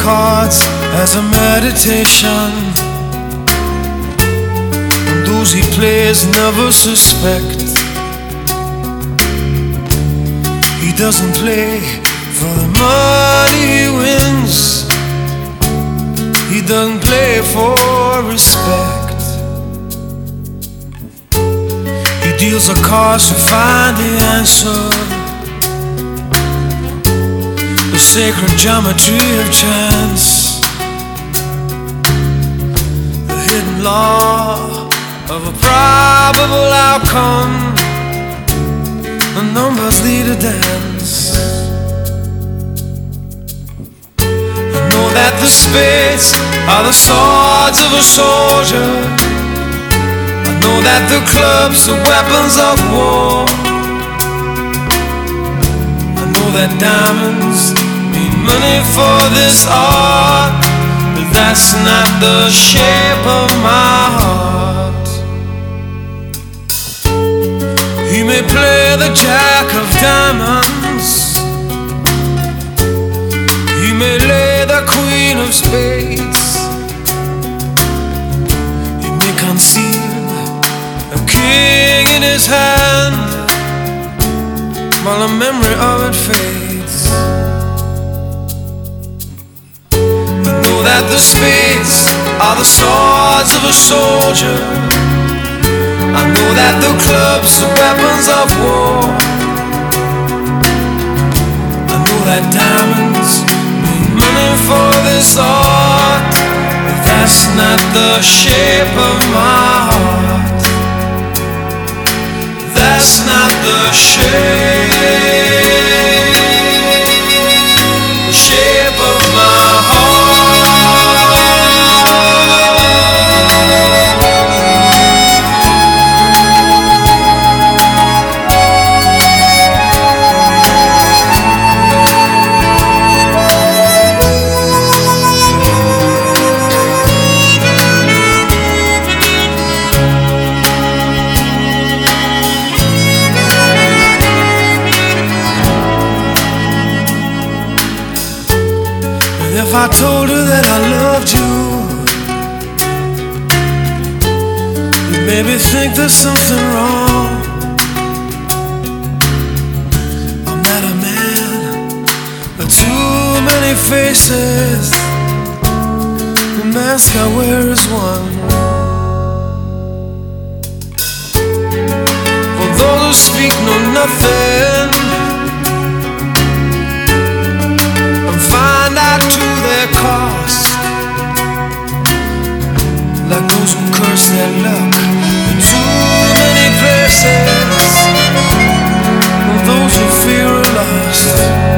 cards as a meditation, and those he plays never suspect. He doesn't play for the money he wins, he doesn't play for respect. He deals the cards to find the answer, the sacred geometry of chance, the hidden law of a probable outcome. The numbers lead a dance. I know that the spades are the swords of a soldier. I know that the clubs are weapons of war. I know that diamonds mean money for this art, but that's not the shape of my heart. He may play the jack of diamonds, he may lay the queen of spades, he may conceal a king in his hand while the memory of it fades. I know that the spades are the swords of a soldier. I know that the clubs are weapons of war. I know that diamonds mean money for this art, but that's not the shape of my heart. That's not the shape of my heart. If I told her that I loved you, you maybe think there's something wrong. I'm not a man with too many faces, the mask I wear is one. For those who speak know nothing and find out to their cost, like those who curse their luck in too many places, and those who fear are lost.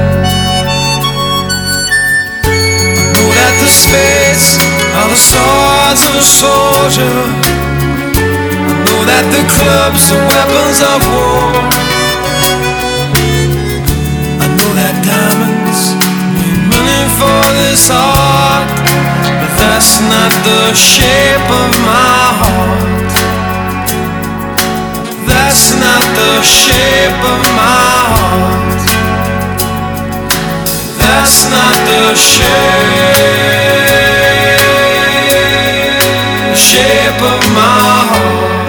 I know that the spades are the swords of a soldier. I know that the clubs are weapons of war. I know that diamonds mean money for this art, but that's not the shape of my heart. That's not the shape of my heart. That's not the shape of my heart.